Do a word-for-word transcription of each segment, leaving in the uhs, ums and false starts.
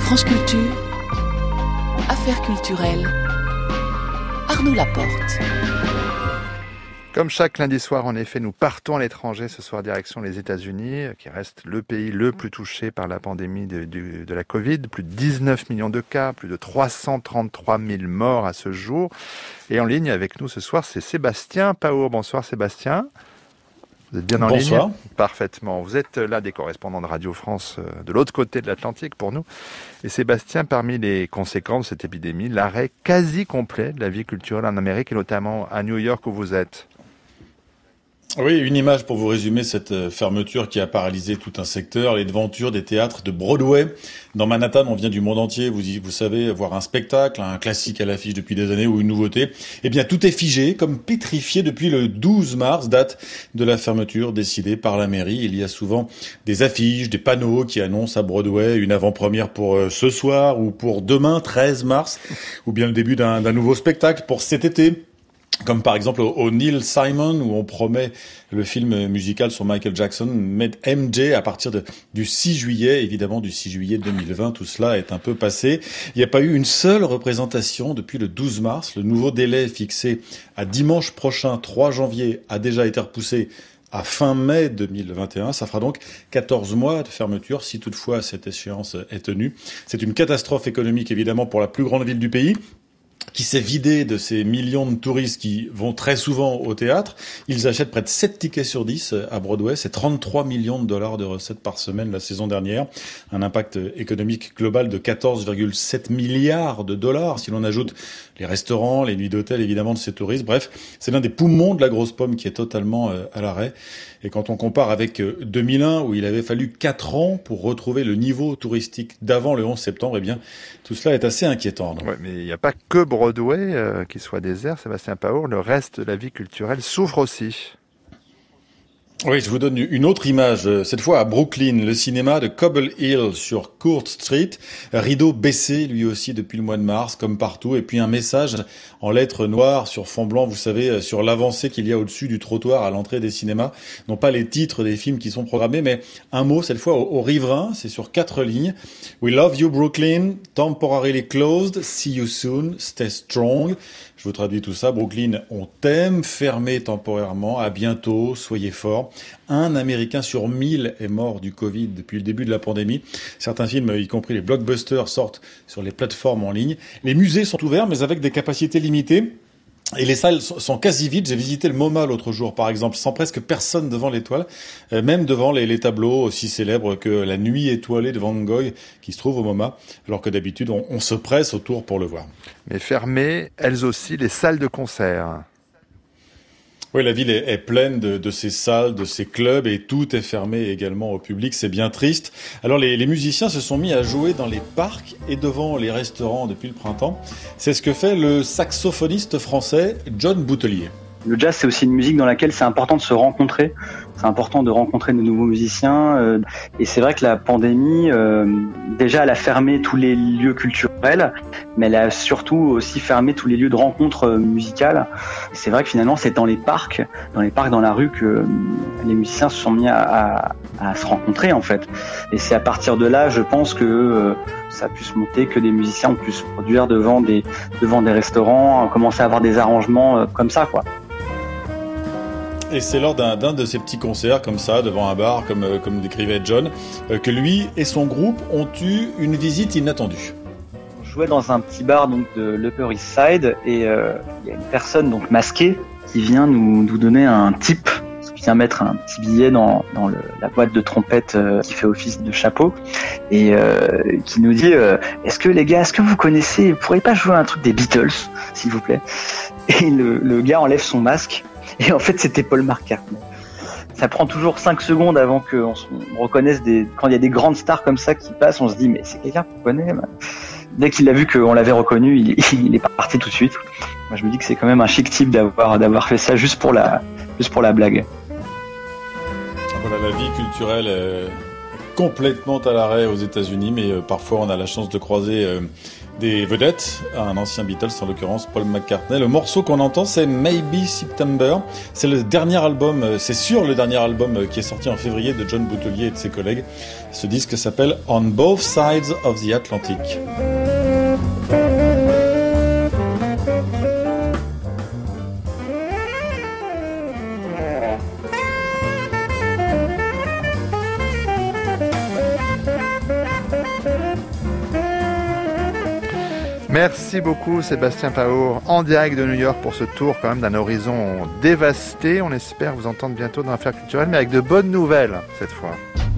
France Culture, Affaires culturelles, Arnaud Laporte. Comme chaque lundi soir, en effet, nous partons à l'étranger. Ce soir, direction les États-Unis, qui reste le pays le plus touché par la pandémie de, de, de la Covid. Plus de dix-neuf millions de cas, plus de trois cent trente-trois mille morts à ce jour. Et en ligne avec nous ce sour, c'est Sébastien Paour. Bonsoir Sébastien. Vous êtes bien en ligne ? Bonsoir. Parfaitement. Vous êtes l'un des correspondants de Radio France de l'autre côté de l'Atlantique pour nous. Et Sébastien, parmi les conséquences de cette épidémie, l'arrêt quasi complet de la vie culturelle en Amérique et notamment à New York où vous êtes. Oui, une image pour vous résumer cette fermeture qui a paralysé tout un secteur, les devantures des théâtres de Broadway. Dans Manhattan, on vient du monde entier, vous, vous savez, voir un spectacle, un classique à l'affiche depuis des années ou une nouveauté. Eh bien, tout est figé, comme pétrifié depuis le douze mars, date de la fermeture décidée par la mairie. Il y a souvent des affiches, des panneaux qui annoncent à Broadway une avant-première pour ce soir ou pour demain, treize mars, ou bien le début d'un, d'un nouveau spectacle pour cet été. Comme par exemple au, au Neil Simon, où on promet le film musical sur Michael Jackson, M J, à partir de, du six juillet, évidemment du six juillet deux mille vingt, tout cela est un peu passé. Il n'y a pas eu une seule représentation depuis le douze mars. Le nouveau délai fixé à dimanche prochain, trois janvier, a déjà été repoussé à fin mai deux mille vingt et un. Ça fera donc quatorze mois de fermeture, si toutefois cette échéance est tenue. C'est une catastrophe économique, évidemment, pour la plus grande ville du pays, qui s'est vidé de ces millions de touristes qui vont très souvent au théâtre. Ils achètent près de sept tickets sur dix à Broadway. C'est trente-trois millions de dollars de recettes par semaine la saison dernière. Un impact économique global de quatorze virgule sept milliards de dollars si l'on ajoute les restaurants, les nuits d'hôtel évidemment de ces touristes. Bref, c'est l'un des poumons de la grosse pomme qui est totalement à l'arrêt. Et quand on compare avec deux mille un, où il avait fallu quatre ans pour retrouver le niveau touristique d'avant le onze septembre, eh bien, tout cela est assez inquiétant. Ouais, mais il n'y a pas que Broadway euh, qui soit désert, Sébastien Paour. Le reste de la vie culturelle souffre aussi. Oui, je vous donne une autre image, cette fois à Brooklyn, le cinéma de Cobble Hill sur Court Street, rideau baissé lui aussi depuis le mois de mars, comme partout, et puis un message en lettres noires sur fond blanc, vous savez, sur l'avancée qu'il y a au-dessus du trottoir à l'entrée des cinémas, non pas les titres des films qui sont programmés, mais un mot, cette fois au, au riverain, c'est sur quatre lignes. We love you Brooklyn, temporarily closed, see you soon, stay strong. Je vous traduis tout ça. Brooklyn, on t'aime, fermé temporairement, à bientôt, soyez forts. Un Américain sur mille est mort du Covid depuis le début de la pandémie. Certains films, y compris les blockbusters, sortent sur les plateformes en ligne. Les musées sont ouverts, mais avec des capacités limitées. Et les salles sont quasi vides. J'ai visité le MoMA l'autre jour, par exemple, sans presque personne devant l'étoile, euh, même devant les, les tableaux aussi célèbres que La Nuit étoilée de Van Gogh, qui se trouve au MoMA, alors que d'habitude, on, on se presse autour pour le voir. Mais fermées, elles aussi, les salles de concert. Oui, la ville est, est pleine de, de ces salles, de ces clubs, et tout est fermé également au public. C'est bien triste. Alors, les, les musiciens se sont mis à jouer dans les parcs et devant les restaurants depuis le printemps. C'est ce que fait le saxophoniste français John Boutelier. Le jazz, c'est aussi une musique dans laquelle c'est important de se rencontrer. C'est important de rencontrer de nouveaux musiciens. Euh, et c'est vrai que la pandémie, euh, déjà, elle a fermé tous les lieux culturels, mais elle a surtout aussi fermé tous les lieux de rencontres euh, musicales. Et c'est vrai que finalement, c'est dans les parcs, dans les parcs, dans la rue, que euh, les musiciens se sont mis à, à, à se rencontrer, en fait. Et c'est à partir de là, je pense que euh, ça a pu se monter, que des musiciens ont pu se produire devant des, devant des restaurants, commencer à avoir des arrangements euh, comme ça, quoi. Et c'est lors d'un, d'un de ces petits concerts comme ça, devant un bar, comme, comme décrivait John, euh, que lui et son groupe ont eu une visite inattendue. On jouait dans un petit bar donc de l'Upper East Side et euh, il y a une personne donc masquée qui vient nous, nous donner un tip, qui vient mettre un petit billet dans, dans le, la boîte de trompette euh, qui fait office de chapeau et euh, qui nous dit euh, est-ce que les gars, est-ce que vous connaissez, vous pourriez pas jouer un truc des Beatles, s'il vous plaît? Et le, le gars enlève son masque. Et en fait, c'était Paul McCartney. Ça prend toujours cinq secondes avant qu'on on reconnaisse des... Quand il y a des grandes stars comme ça qui passent, on se dit, mais c'est quelqu'un qu'on connaît. Dès qu'il a vu qu'on l'avait reconnu, il, il est parti tout de suite. Moi, je me dis que c'est quand même un chic type d'avoir, d'avoir fait ça juste pour la, juste pour la blague. Voilà, la vie culturelle est complètement à l'arrêt aux États-Unis, mais euh, parfois on a la chance de croiser... Euh, des vedettes, un ancien Beatles en l'occurrence Paul McCartney. Le morceau qu'on entend c'est Maybe September, c'est le dernier album, c'est sûr le dernier album qui est sorti en février de John Boutelier et de ses collègues. Ce disque s'appelle On Both Sides of the Atlantic. Merci beaucoup Sébastien Paour, en direct de New York pour ce tour quand même d'un horizon dévasté. On espère vous entendre bientôt dans l'affaire culturelle, mais avec de bonnes nouvelles cette fois.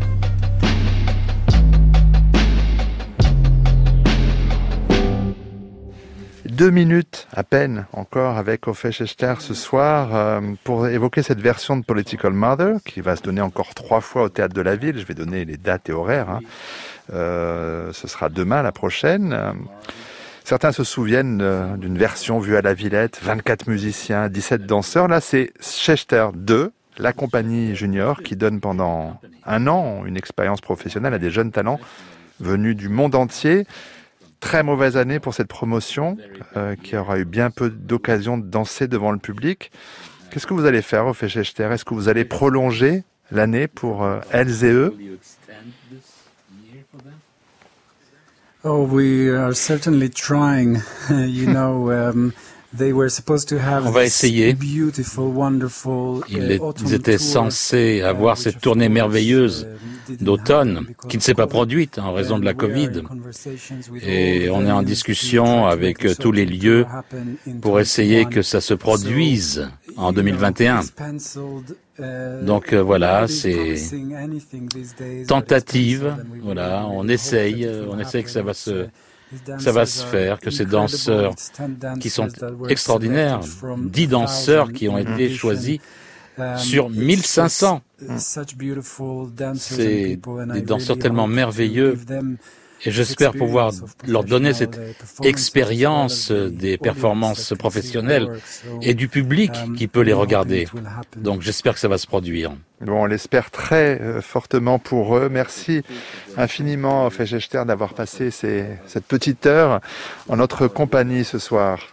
Deux minutes à peine encore avec Ophé Schechter ce soir euh, pour évoquer cette version de Political Mother qui va se donner encore trois fois au Théâtre de la Ville. Je vais donner les dates et horaires. Hein. Euh, ce sera demain, la prochaine. Certains se souviennent euh, d'une version vue à la Villette, vingt-quatre musiciens, dix-sept danseurs. Là, c'est Schechter deux, la compagnie junior, qui donne pendant un an une expérience professionnelle à des jeunes talents venus du monde entier. Très mauvaise année pour cette promotion, euh, qui aura eu bien peu d'occasions de danser devant le public. Qu'est-ce que vous allez faire, Ophé Schechter ? Est-ce que vous allez prolonger l'année pour euh, elles et eux ? Oh, we are certainly trying. You know, um, they were supposed to have On va essayer. Beautiful, wonderful, Ils, ils étaient censés avoir cette tournée merveilleuse d'automne, qui ne s'est pas produite en raison de la Covid. Et on est en discussion avec tous les lieux pour essayer que ça se produise en deux mille vingt et un. Donc euh, voilà, c'est tentative. Voilà, on essaye, on essaye que ça va se, ça va se faire, que ces danseurs qui sont extraordinaires, dix danseurs qui ont été choisis sur mille cinq cents. C'est des danseurs tellement merveilleux. Et j'espère pouvoir leur donner cette expérience des performances professionnelles et du public qui peut les regarder. Donc j'espère que ça va se produire. Bon, on l'espère très euh, fortement pour eux. Merci infiniment, Ophé Schechter, d'avoir passé ces, cette petite heure en notre compagnie ce soir.